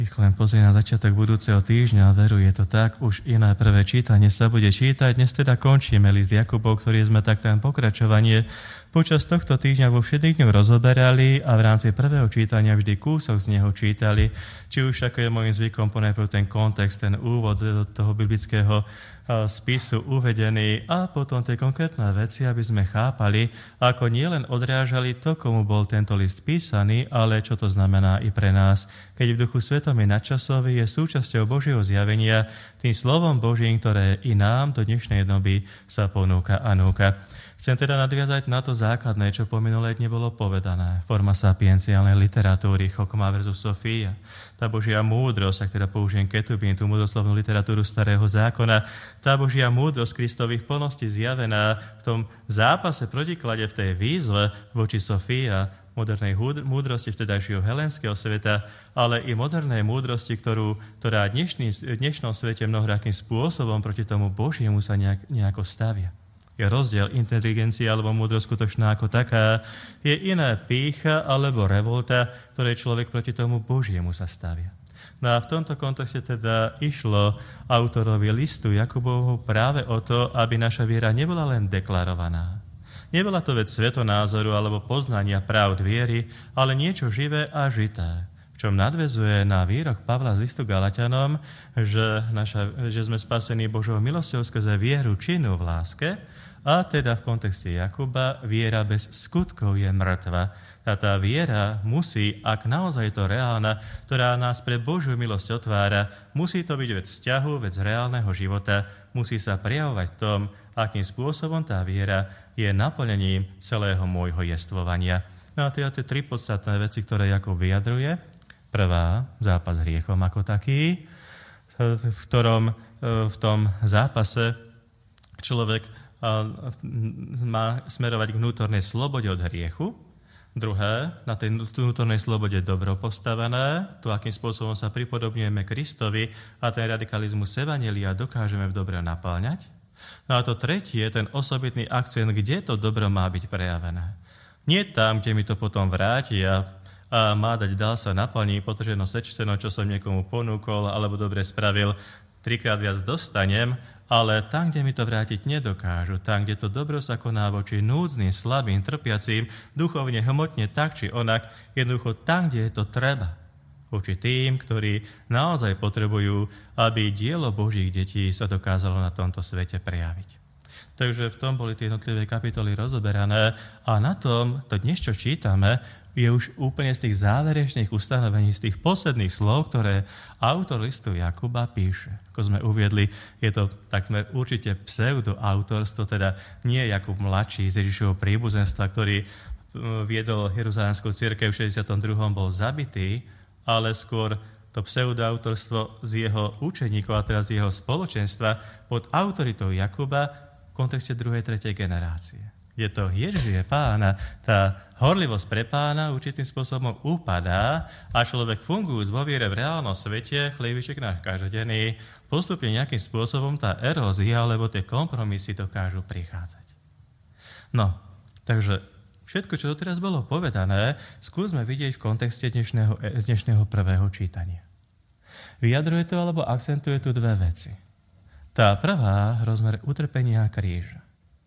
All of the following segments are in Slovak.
Len pozrie na začiatok budúceho týždňa, veru, je to tak, už iné prvé čítanie sa bude čítať. Dnes teda končíme list Jakubov, ktorý sme tak ten pokračovanie počas tohto týždňa vo všetkých dňoch rozoberali a v rámci prvého čítania vždy kúsok z neho čítali. Či už ako je môjim zvykom ponajprv ten kontext, ten úvod do toho biblického spisu uvedený a potom tie konkrétne veci, aby sme chápali, ako nielen odrážali to, komu bol tento list písaný, ale čo to znamená i pre nás, keď v Duchu Svetom je nadčasový, je súčasťou Božieho zjavenia, tým slovom Božím, ktoré i nám do dnešnej doby sa ponúka a núka. Chcem teda nadviazať na to základné, čo po minulé dni bolo povedané. Forma sapienciálnej literatúry, Chokma versus Sofia. Tá Božia múdrosť, ak teda použijem ketubín, tú múdroslovnú literatúru Starého zákona, tá Božia múdrosť Kristových plností zjavená v tom zápase protiklade, v tej výzve voči Sofia, modernej múdrosti vtedajšieho helenského sveta, ale i modernej múdrosti, ktorá v dnešnom svete mnohorakým spôsobom proti tomu Božiemu sa nejako stavia. Je rozdiel inteligencie alebo múdrosť skutočná ako taká, je iná pýcha alebo revolta, ktorej človek proti tomu Božiemu sa stavia. No a v tomto kontexte teda išlo autorovi listu Jakubovho práve o to, aby naša viera nebola len deklarovaná. Nebola to vec svetonázoru alebo poznania pravd viery, ale niečo živé a žité, v čom nadväzuje na výrok Pavla z listu Galatianom, že sme spasení Božou milosťou skrze vieru činnú v láske, a teda v kontexte Jakuba viera bez skutkov je mŕtva. Tá viera musí, ak naozaj je to reálna, ktorá nás pre Božiu milosť otvára, musí to byť vec vzťahu, vec reálneho života, musí sa prejavovať v tom, akým spôsobom tá viera je naplnením celého môjho jestvovania. No a teda tie tri podstatné veci, ktoré Jakub vyjadruje. Prvá, zápas s hriechom ako taký, v ktorom v tom zápase človek má smerovať k vnútornej slobode od hriechu. Druhé, na tej vnútornej slobode dobro postavené, to, akým spôsobom sa pripodobňujeme Kristovi a ten radikalizmus evanjelia dokážeme v dobre napĺňať. No a to tretie, ten osobitný akcent, kde to dobro má byť prejavené. Nie tam, kde mi to potom vráti a má dať, dal sa naplní, potrženo sečteno, čo som niekomu ponúkol alebo dobre spravil, trikrát viac dostanem, ale tam, kde mi to vrátiť nedokážu, tam, kde to dobro sa koná voči núdznym, slabým, trpiacím, duchovne, hmotne, tak či onak, jednoducho tam, kde je to treba. Voči tým, ktorí naozaj potrebujú, aby dielo Božích detí sa dokázalo na tomto svete prejaviť. Takže v tom boli tie jednotlivé kapitoly rozoberané a na tom, to dnes, čo čítame, je už úplne z tých záverečných ustanovení, z tých posledných slov, ktoré autor listu Jakuba píše. Ako sme uviedli, je to takmer určite pseudoautorstvo, teda nie Jakub mladší z Ježišovho príbuzenstva, ktorý viedol Jeruzalemskú cirkev v 62. bol zabitý, ale skôr to pseudoautorstvo z jeho učeníkov a teraz z jeho spoločenstva pod autoritou Jakuba v kontexte 2. 3. generácie. Je to Ježiš je pána, tá horlivosť pre pána určitým spôsobom upadá a človek fungujúc vo viere v reálnom svete, chliebiček náš každodenný, postupne nejakým spôsobom tá erózia alebo tie kompromisy dokážu prichádzať. No, takže všetko, čo doteraz bolo povedané, skúsme vidieť v kontexte dnešného prvého čítania. Vyjadruje to alebo akcentuje tu dve veci. Tá prvá, rozmer utrpenia a kríža.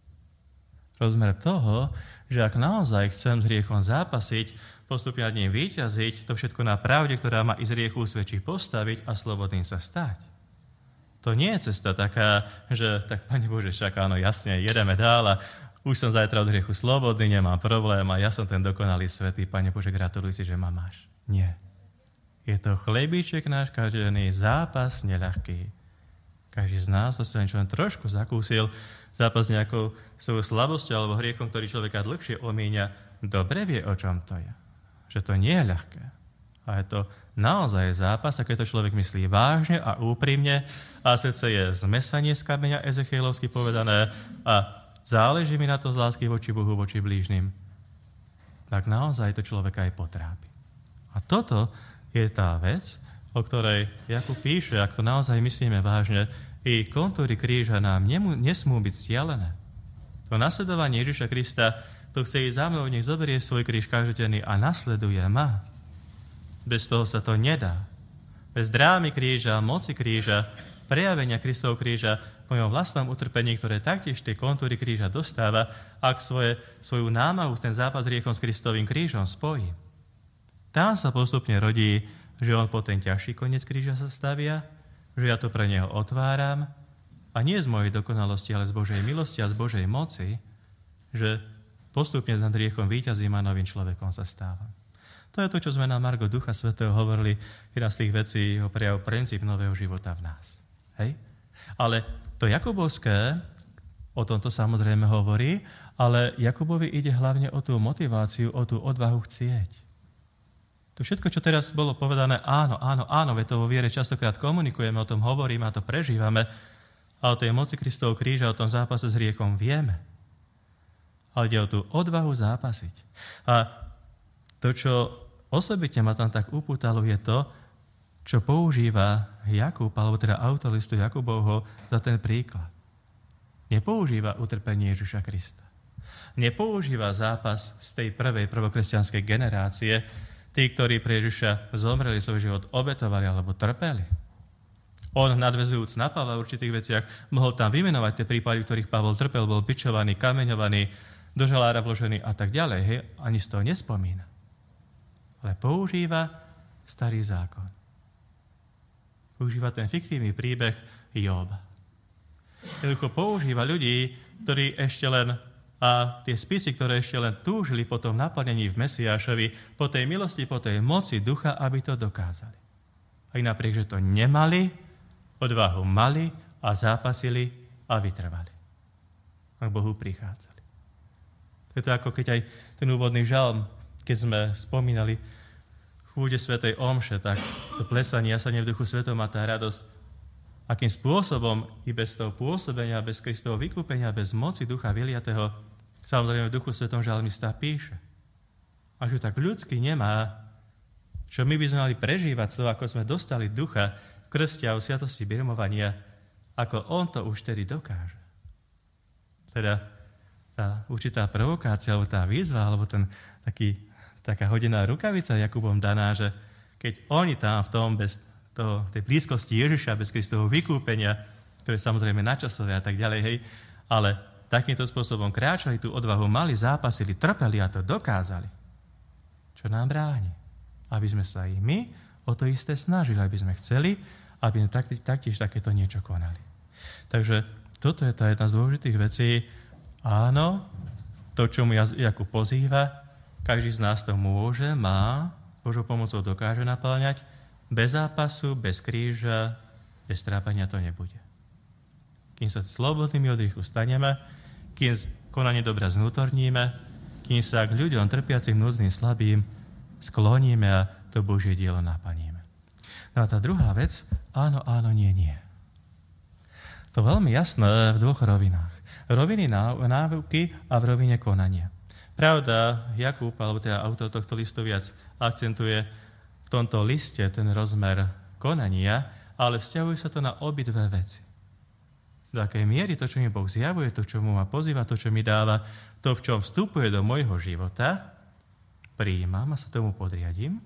Rozmer toho, že ak naozaj chcem s hriechom zápasiť, postupne nad ním víťaziť, to všetko na pravde, ktorá ma i z hriechu usvedčí, postaviť a slobodným sa stať. To nie je cesta taká, že tak, Pane Bože, však áno, jasne, jedeme dál a už som zajtra od hriechu slobodný, nemám problém a ja som ten dokonalý svätý, Pane Bože, gratuluj si, že ma máš. Nie. Je to chlebíček náš každodenný zápas neľahký. Každý z nás to sa len trošku zakúsil, zápas nejakou svojou slabosťou alebo hriechom, ktorý človeka dlhšie omíňa, dobre vie, o čom to je. Že to nie je ľahké. A je to naozaj zápas, a keď to človek myslí vážne a úprimne a srdce je zmesanie z kameňa, Ezechielovsky povedané, a záleží mi na to z lásky voči Bohu, voči blížnym, tak naozaj to človeka aj potrápi. A toto je tá vec, o ktorej Jakub píše, ak to naozaj myslíme vážne, i kontúry kríža nám nesmú byť stialené. To nasledovanie Ježiša Krista, to chce ísť za mnou, nech zoberie svoj kríž každodenný a nasleduje ma. Bez toho sa to nedá. bez drámy kríža, moci kríža, prejavenia Kristovho kríža, po mojom vlastnom utrpení, ktoré taktiež tie kontúry kríža dostáva, ak svoju námahu, ten zápas s hriechom s Kristovým krížom spojí. Tam sa postupne rodí, že on po ten ťažší koniec kríža sa stavia, že ja to pre neho otváram a nie z mojej dokonalosti, ale z Božej milosti a z Božej moci, že postupne nad hriechom víťazím a novým človekom sa stávam. To je to, čo sme na margo Ducha Svätého hovorili, jedna z tých vecí o prejav princíp nového života v nás. Hej? Ale to Jakubovské o tomto samozrejme hovorí, ale Jakubovi ide hlavne o tú motiváciu, o tú odvahu chcieť. To všetko, čo teraz bolo povedané, áno, veď to vo viere častokrát komunikujeme, o tom hovoríme a to prežívame, a o tej moci Kristovho kríža, o tom zápase s hriechom vieme. Ale ide o tú odvahu zápasiť. A to, čo osobitne ma tam tak upútalo, je to, čo používa Jakub, alebo teda autor listu Jakubovho za ten príklad. Nepoužíva utrpenie Ježiša Krista. Nepoužíva zápas z tej prvej prvokresťanskej generácie, tí, ktorí pre Ježiša zomreli, svoj život obetovali alebo trpeli. On, nadväzujúc na Pavla v určitých veciach, mohol tam vymenovať tie prípady, v ktorých Pavol trpel, bol bičovaný, kameňovaný, do žalára vložený a tak ďalej. Hej, ani z toho nespomína. Ale používa starý zákon. Používa ten fiktívny príbeh Jóba. Jednoducho používa ľudí, ktorí ešte len, a tie spisy, ktoré ešte len túžili po tom naplnení v Mesiášovi, po tej milosti, po tej moci ducha, aby to dokázali. Aj napriek, že to nemali, odvahu mali a zápasili a vytrvali. A k Bohu prichádzali. To je to ako keď aj ten úvodný žalm, keď sme spomínali v úvode svätej omše, tak to plesanie, jasanie v Duchu Svetom a tá radosť, akým spôsobom i bez toho pôsobenia, bez Kristovho vykúpenia, bez moci Ducha vyliatého, samozrejme v Duchu Svetom žalmista píše. A že tak ľudsky nemá, čo my by sme mali prežívať z toho, ako sme dostali Ducha v krste a v sviatosti birmovania, ako on to už tedy dokáže. Teda tá určitá provokácia, alebo tá výzva, alebo taká hodená rukavica Jakubom daná, že keď oni tam v tom bez tej blízkosti Ježiša, bez Kristovho vykúpenia, ktoré samozrejme načasové a tak ďalej, hej, ale takýmto spôsobom kráčali, tú odvahu mali, zápasili, trpeli a to dokázali. Čo nám bráni? Aby sme sa i my o to isté snažili, aby sme chceli, aby sme taktiež takéto niečo konali. Takže toto je tá jedna z dôležitých vecí. Áno, to, čo mu Jakub pozýva, každý z nás to môže, má, s Božou pomocou dokáže naplňať. Bez zápasu, bez kríža, bez trápenia to nebude. Kým sa slobodnými od hriechu staneme, kým konanie dobra znútorníme, kým sa k ľuďom trpiacim, núdznym, slabým skloníme a to Božie dielo naplníme. No a tá druhá vec, áno, nie. To veľmi jasné v dvoch rovinách. Roviny náuky a v rovine konania. Pravda, Jakub, alebo teda autor tohto listu viac akcentuje v tomto liste ten rozmer konania, ale vzťahuje sa to na obidve veci. Do akej miery to, čo mi Boh zjavuje, to, čo mu ma pozýva, to, čo mi dáva, to, v čom vstupuje do môjho života, prijímam a sa tomu podriadím.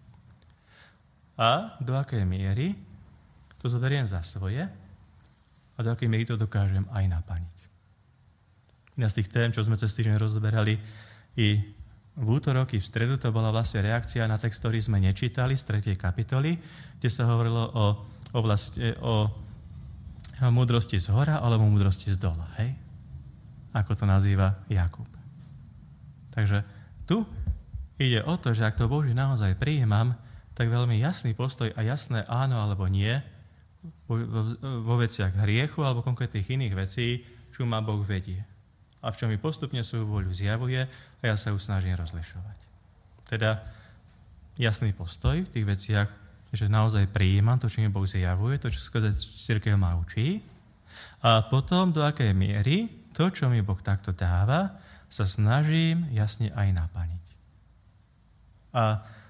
A do akej miery to zoberiem za svoje a do akej miery to dokážem aj naplniť. Jedna z tých tém, čo sme cez týždeň rozoberali i v útorok, i v stredu, to bola vlastne reakcia na text, ktorý sme nečítali z 3. kapitoly, kde sa hovorilo o múdrosti z hora alebo múdrosti z dola. Hej? Ako to nazýva Jakub. Takže tu ide o to, že ak to Boží naozaj prijímam, tak veľmi jasný postoj a jasné áno alebo nie vo veciach hriechu alebo konkrétnych iných vecí, čo ma Boh vedie. A v čom mi postupne svoju voľu zjavuje a ja sa ju snažím rozlišovať. Teda jasný postoj v tých veciach, že naozaj prijímam to, čo mi Boh zjavuje, to, čo cirkev ma učí, a potom do akej miery to, čo mi Boh takto dáva, sa snažím jasne aj naplniť. A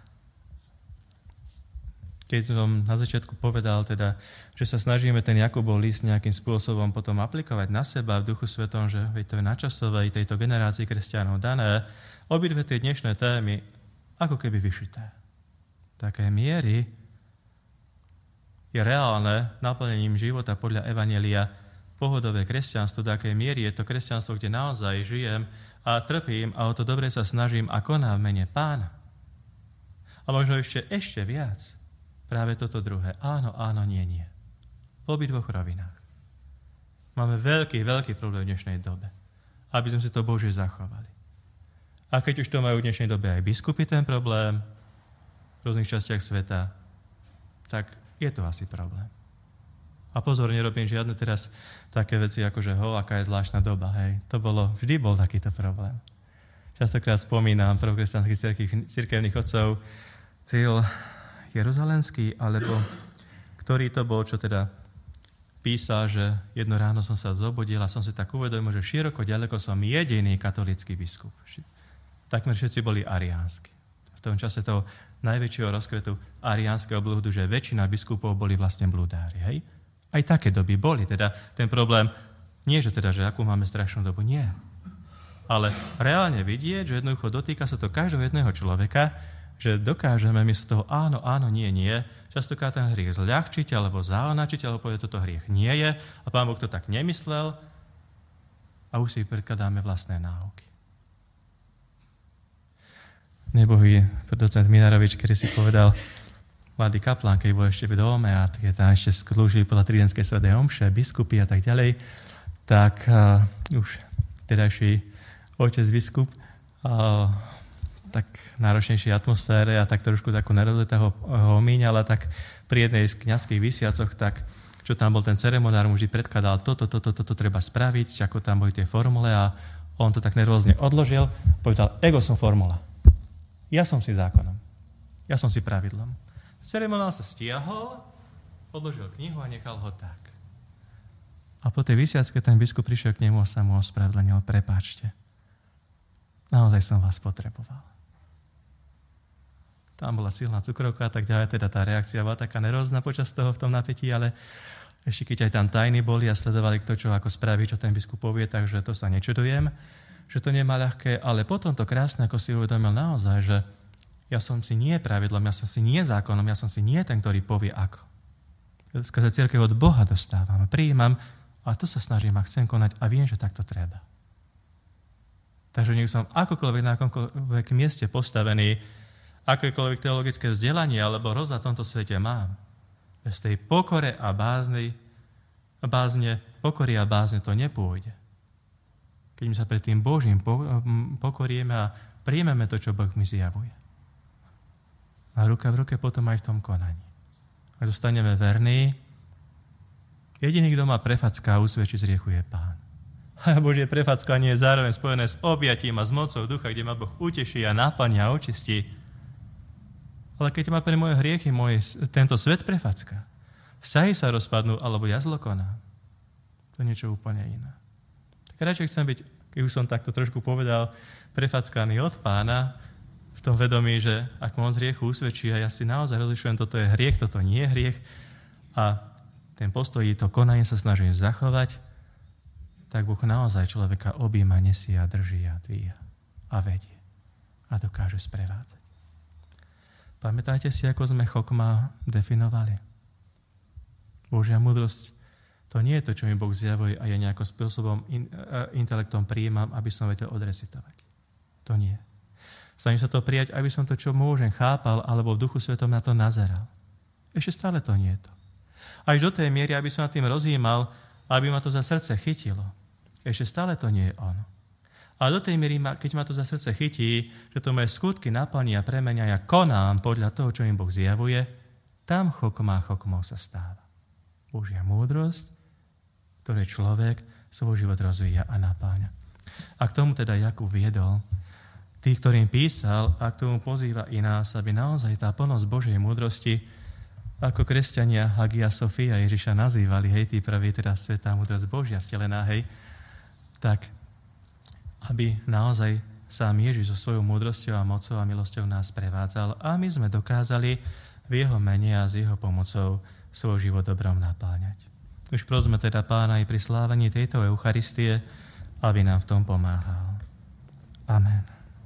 keď som na začiatku povedal, teda, že sa snažíme ten Jakubov list nejakým spôsobom potom aplikovať na seba v Duchu Svetom, že to je načasové tejto generácii kresťanov dané, obidve tie dnešné témy ako keby vyšité. Také miery je reálne naplnením života podľa evanjelia pohodové kresťanstvo, do akej miery je to kresťanstvo, kde naozaj žijem a trpím a o to dobre sa snažím a konám v mene Pána. A možno ešte viac. Práve toto druhé. Áno, nie. V obidvoch rovinách. Máme veľký problém v dnešnej dobe. Aby sme si to Božie zachovali. A keď už to majú v dnešnej dobe aj biskupy ten problém v rôznych častiach sveta, tak je to asi problém. A pozor, nerobím žiadne teraz také veci, ako že aká je zvláštna doba, hej. Vždy bol takýto problém. Častokrát spomínam prvokresťanských cirkevných otcov, Cyril Jeruzalemský, alebo ktorý to bol, čo teda písal, že jedno ráno som sa zobudil a som si tak uvedomil, že široko ďaleko som jediný katolícky biskup. Takmer všetci boli ariánsky. V tom čase toho najväčšieho rozkvetu ariánskeho blúdu, že väčšina biskupov boli vlastne blúdári, hej? Aj také doby boli, teda ten problém, nie že akú máme strašnú dobu, nie. Ale reálne vidieť, že jednoducho dotýka sa to každého jedného človeka, že dokážeme miesto toho áno, nie, častokrát ten hriech zľahčiť, alebo zaonačiť, alebo povedať, toto hriech nie je, a Pán Boh to tak nemyslel, a už si predkladáme vlastné náuky. Nebohý docent Minarovič, ktorý si povedal, mladý kaplán, keď bol ešte v dome a keď tam ešte slúžili podľa tridenskej svätej omše, biskupy a tak ďalej, tak už tedajší otec biskup tak náročnejšej atmosfére a tak trošku takú nerozletého ho omíňal, a tak pri jednej z kňazských vysiacoch, tak čo tam bol ten ceremonár, mu vždy predkladal toto treba spraviť, ako tam boli tie formule, a on to tak nervózne odložil, povedal, ego som formula. Ja som si zákonom. Ja som si pravidlom. Ceremonál sa stiahol, odložil knihu a nechal ho tak. A po tej vysiacke ten biskup prišiel k nemu a sa mu ospravedlnil, prepáčte. Naozaj som vás potreboval. Tam bola silná cukrovka a tak ďalej, teda tá reakcia bola taká nervózna počas toho v tom napätí, ale ešte keď aj tam tajní boli a sledovali kto čo ako spraví, čo ten biskup povie, takže to sa nečudujem, že to nemá ľahké, ale potom to krásne, ako si uvedomil naozaj, že ja som si nie pravidlom, ja som si nie zákonom, ja som si nie ten, ktorý povie ako. Skrze cirkev od Boha dostávam, prijímam a to sa snažím a chcem konať a viem, že takto treba. Takže nech som akokoľvek na akomkoľvek mieste postavený, akékoľvek teologické vzdelanie alebo roz na tomto svete mám. Bez tej pokory a bázne to nepôjde. Keď my sa pred tým Božím pokoríme a príjmeme to, čo Boh mi zjavuje. A ruka v ruke potom aj v tom konaní. Ak zostaneme verní, jediný, kto má prefacká a usvedčí z hriechu, je Pán. A Božie prefackanie je zároveň spojené s objatím a s mocou ducha, kde ma Boh uteší a naplní a očistí. Ale keď ma pre moje hriechy tento svet prefacká, vzťahy sa rozpadnú, alebo ja zlo konám, to je niečo úplne iné. Tak radšej chcem byť, keď už som takto trošku povedal, prefackaný od Pána, v tom vedomí, že ak moc hriechu usvedčí a ja si naozaj rozlišujem, toto je hriech, toto nie je hriech a ten postoj, to konanie sa snažím zachovať, tak Boh naozaj človeka objíma, nesie a drží a dvíja a vedie a dokáže sprevádzať. Pamätáte si, ako sme chokma definovali? Božia múdrosť, to nie je to, čo mi Boh zjavuje a ja nejakým spôsobom intelektom prijímam, aby som vedel odrecitovať. To nie. Snažím sa to prijať, aby som to, čo môžem, chápal, alebo v Duchu Svetom na to nazeral. Ešte stále to nie je to. Až do tej miery, aby som nad tým rozjímal, aby ma to za srdce chytilo. Ešte stále to nie je ono. A do tej miery, keď ma to za srdce chytí, že to moje skutky naplní a premenia, ja konám podľa toho, čo im Boh zjavuje, tam chokmou sa stáva. Božia múdrosť, ktoré človek svoj život rozvíja a napáňa. A k tomu teda Jakub viedol tých, ktorým písal, a k tomu pozýva i nás, aby naozaj tá plnosť Božej múdrosti, ako kresťania Hagia Sophia Ježiša nazývali, hej, tí praví teda svätá múdrosť Božia vtelená, hej, tak aby naozaj sám Ježiš so svojou múdrosťou a mocou a milosťou nás prevádzal a my sme dokázali v jeho mene a s jeho pomocou svoj život dobrom napáňať. Už prosme teda Pána aj pri slávení tejto Eucharistie, aby nám v tom pomáhal. Amen.